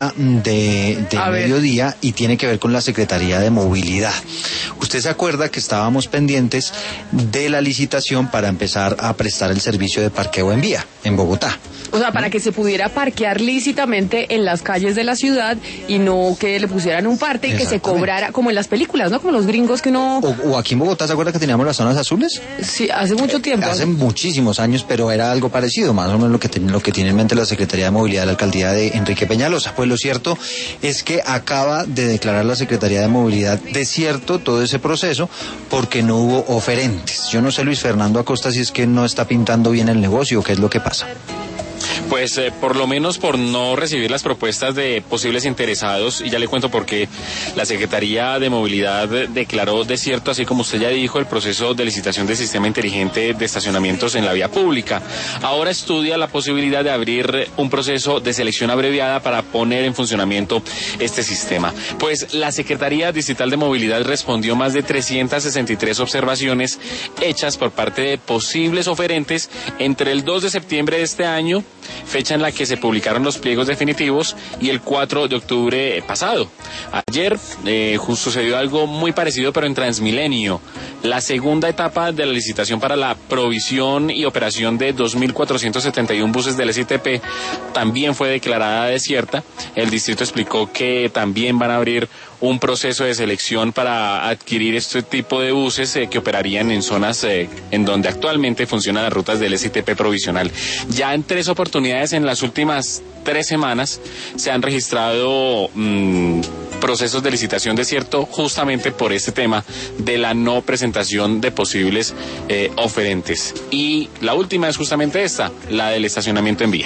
de mediodía y tiene que ver con la Secretaría de Movilidad. Usted se acuerda que estábamos pendientes de la licitación para empezar a prestar el servicio de parqueo en vía en Bogotá. O sea, para que se pudiera parquear lícitamente en las calles de la ciudad y no que le pusieran un parte y que se cobrara, como en las películas, ¿no? Como los gringos que uno... O aquí en Bogotá, ¿se acuerda que teníamos las zonas azules? Sí, hace mucho tiempo. Hace muchísimos años, pero era algo parecido, más o menos lo que tiene en mente la Secretaría de Movilidad de la Alcaldía de Enrique Peñalosa. Pues lo cierto es que acaba de declarar la Secretaría de Movilidad desierto todo ese proceso porque no hubo oferentes. Yo no sé, Luis Fernando Acosta, si es que no está pintando bien el negocio o qué es lo que pasa. Pues por lo menos por no recibir las propuestas de posibles interesados, y ya le cuento por qué la Secretaría de Movilidad declaró desierto, así como usted ya dijo, el proceso de licitación del sistema inteligente de estacionamientos en la vía pública. Ahora estudia la posibilidad de abrir un proceso de selección abreviada para poner en funcionamiento este sistema. Pues la Secretaría Distrital de Movilidad respondió más de 363 observaciones hechas por parte de posibles oferentes entre el 2 de septiembre de este año, fecha en la que se publicaron los pliegos definitivos, y el 4 de octubre pasado. Ayer justo sucedió algo muy parecido, pero en Transmilenio. La segunda etapa de la licitación para la provisión y operación de 2.471 buses del SITP también fue declarada desierta. El distrito explicó que también van a abrir un proceso de selección para adquirir este tipo de buses que operarían en zonas en donde actualmente funcionan las rutas del SITP provisional. Ya en 3 oportunidades en las últimas 3 semanas se han registrado procesos de licitación desierto justamente por este tema de la no presentación de posibles oferentes. Y la última es justamente esta, la del estacionamiento en vía.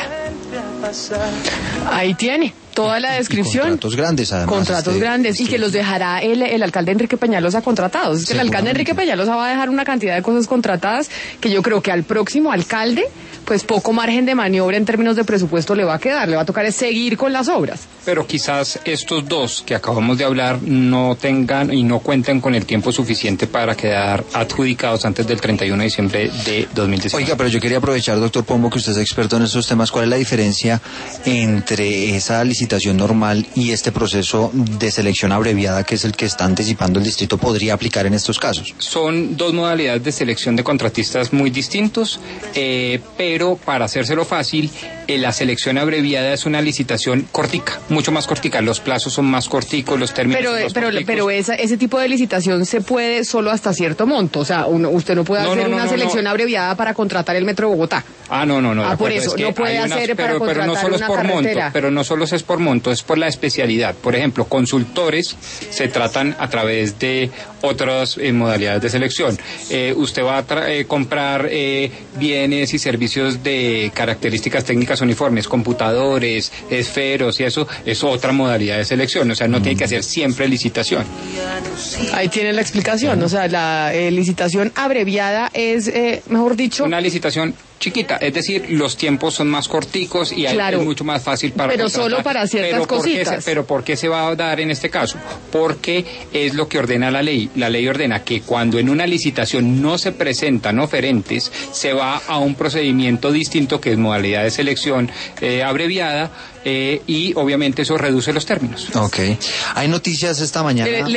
Ahí tiene toda la descripción. Y contratos grandes, además. Contratos grandes, y que los dejará el alcalde Enrique Peñalosa contratados. Es que el alcalde Enrique Peñalosa va a dejar una cantidad de cosas contratadas que yo creo que al próximo alcalde, pues poco margen de maniobra en términos de presupuesto le va a quedar. Le va a tocar es seguir con las obras. Pero quizás estos dos que acabamos de hablar no tengan y no cuenten con el tiempo suficiente para quedar adjudicados antes del 31 de diciembre de 2019. Oiga, pero yo quería aprovechar, doctor Pombo, que usted es experto en estos temas. ¿Cuál es la diferencia entre esa licitación normal y este proceso de selección abreviada, que es el que está anticipando el distrito, podría aplicar en estos casos? Son dos modalidades de selección de contratistas muy distintos, pero para hacérselo fácil, la selección abreviada es una licitación cortica, mucho más cortica, los plazos son más corticos, los términos son más corticos. Pero ese tipo de licitación se puede solo hasta cierto monto, o sea, usted no puede hacer una selección abreviada para contratar el Metro de Bogotá. No. Por eso, no puede hacer para contratar pero no solo es por carretera. monto, pero no solo es por monto, es por la especialidad. Por ejemplo, consultores se tratan a través de otras modalidades de selección. Usted va a comprar bienes y servicios de características técnicas uniformes, computadores, esferos, y eso es otra modalidad de selección. O sea, no tiene que hacer siempre licitación. Ahí tiene la explicación. O sea, la licitación abreviada es, mejor dicho, una licitación chiquita, es decir, los tiempos son más corticos y es mucho más fácil para pero contratar. Solo para ciertas cositas. Pero ¿por qué se va a dar en este caso? Porque es lo que ordena la ley. La ley ordena que cuando en una licitación no se presentan oferentes, se va a un procedimiento distinto, que es modalidad de selección abreviada, y obviamente eso reduce los términos. Ok. Hay noticias esta mañana.